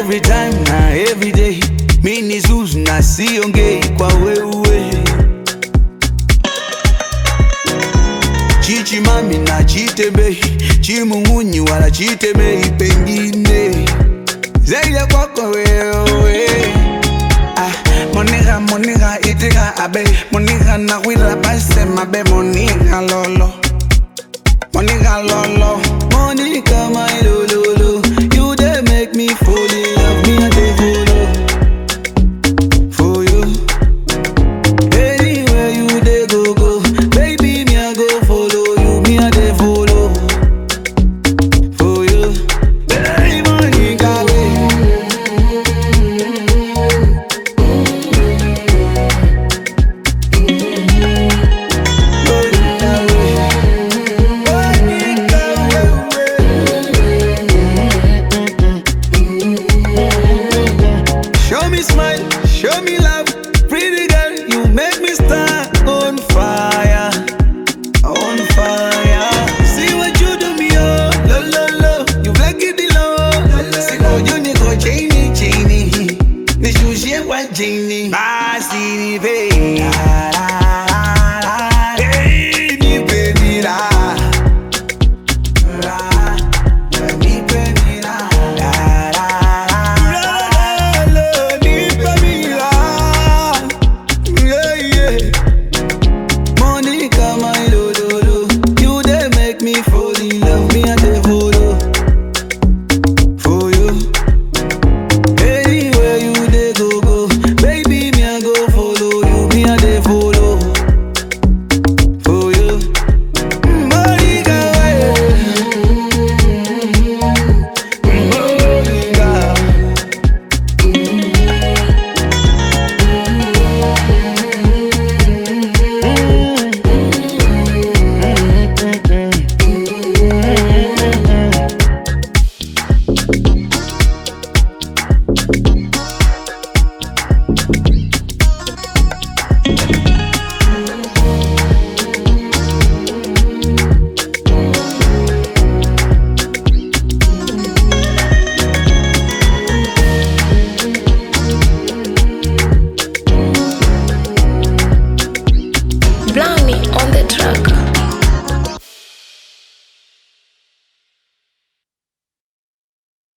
every time na every day. Mini zuzu na siongei kwa wewe. Chichi mami na chitembei, chimungunyi wala chitembei pengine zaidi kwako wewe. Monica itika abe, Monica na wila base mabe, Monica lolo